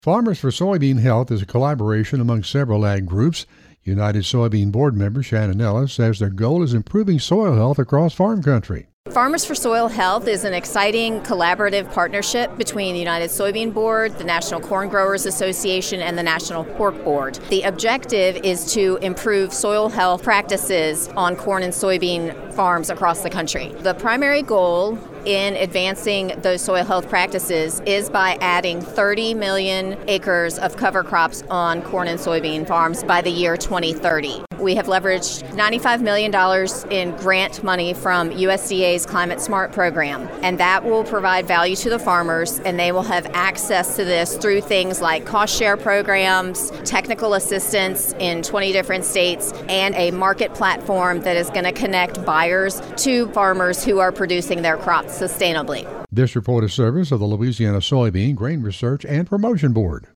Farmers for Soybean Health is a collaboration among several ag groups. United Soybean Board member Shannon Ellis says their goal is improving soil health across farm country. Farmers for Soil Health is an exciting collaborative partnership between the United Soybean Board, the National Corn Growers Association, and the National Pork Board. The objective is to improve soil health practices on corn and soybean farms across the country. The primary goal in advancing those soil health practices is by adding 30 million acres of cover crops on corn and soybean farms by the year 2030. We have leveraged $95 million in grant money from USDA's Climate Smart program, and that will provide value to the farmers, and they will have access to this through things like cost share programs, technical assistance in 20 different states, and a market platform that is going to connect buyers to farmers who are producing their crops sustainably. This report is service of the Louisiana Soybean Grain Research and Promotion Board.